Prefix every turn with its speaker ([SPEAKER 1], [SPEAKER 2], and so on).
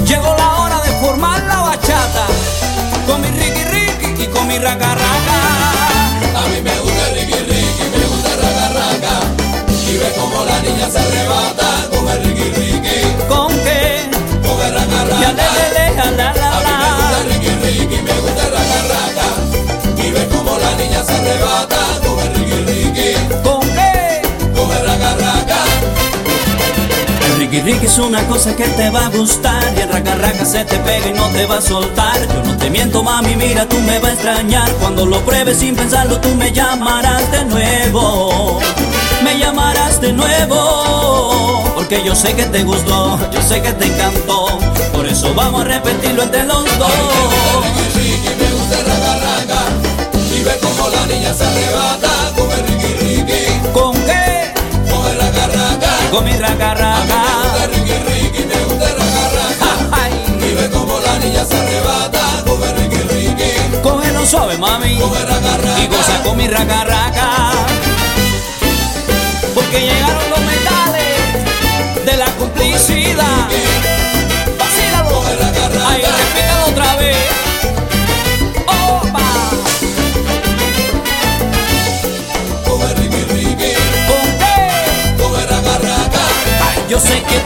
[SPEAKER 1] Llegó la hora de formar la bachata con mi Ricky Ricky y con mi raca raca.
[SPEAKER 2] A mí me gusta Ricky Ricky, me gusta raca raca. Y ve como la niña se arrebata con el Ricky Ricky.
[SPEAKER 1] ¿Con qué?
[SPEAKER 2] Con el raca raca.
[SPEAKER 1] Ya la la
[SPEAKER 2] A mí me gusta Ricky Ricky, me gusta raca raca. Y ve como la niña se arrebata con el Ricky Ricky.
[SPEAKER 1] ¿Con qué?
[SPEAKER 2] Con el raca raca.
[SPEAKER 1] El Ricky Ricky es una cosa que te va a gustar y el raca raca se te pega y no te va a soltar. Yo no te miento, mami, mira, tú me vas a extrañar. Cuando lo pruebes sin pensarlo, tú me llamarás de nuevo. Me llamarás de nuevo, porque yo sé que te gustó, yo sé que te encantó. Por eso vamos a repetirlo entre los dos.
[SPEAKER 2] A mí me gusta Ricky Ricky, me gusta raca raca. Y ve como la niña se arrebata con el Ricky Ricky.
[SPEAKER 1] ¿Con qué?
[SPEAKER 2] Con el raca raca.
[SPEAKER 1] Con mi raca
[SPEAKER 2] A mí
[SPEAKER 1] raca.
[SPEAKER 2] me gusta Ricky Ricky, me gusta raca raca.
[SPEAKER 1] Ay,
[SPEAKER 2] Y ve como la niña se arrebata con el Ricky Ricky.
[SPEAKER 1] cógelo suave, mami,
[SPEAKER 2] Con el raca raca.
[SPEAKER 1] y goza con mi raca raca. Porque llegaron los